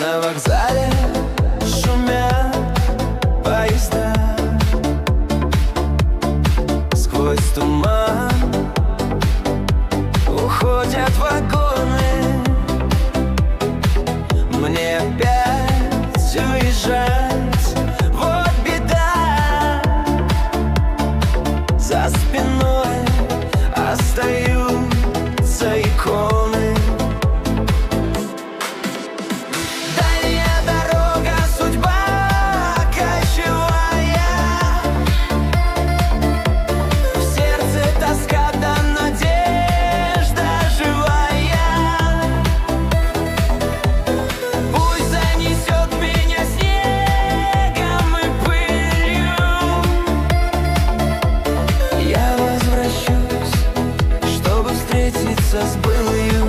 На вокзале шумят поезда, сквозь туман уходят вагоны. Мне опять уезжать, вот беда. За спиной остаются иконы. Дальняя дорога, судьба кочевая, в сердце тоска да надежда живая. Пусть занесет меня снегом и пылью, я возвращусь, чтобы встретиться с былью.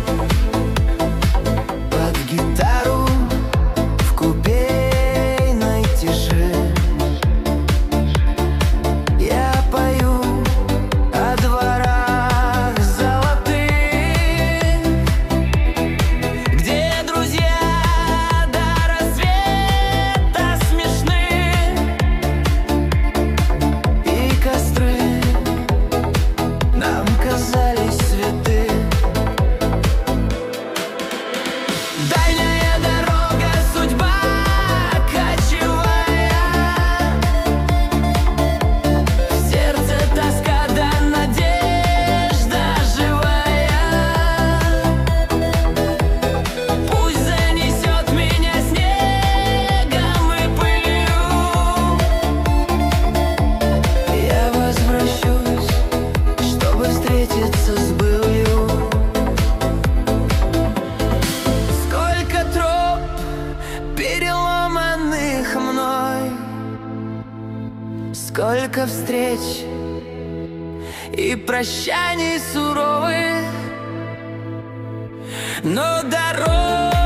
Под гитару в купейной тиши я пою о дворах золотых, где друзья до рассвета смешны, и костры нам казались святы. Дальняя дорога, судьба кочевая, в сердце тоска да надежда живая. Пусть занесет меня снегом и пылью, я возвращусь, чтобы встретиться с былью. Сколько троп переломанных мной, сколько встреч и прощаний суровых, но дорог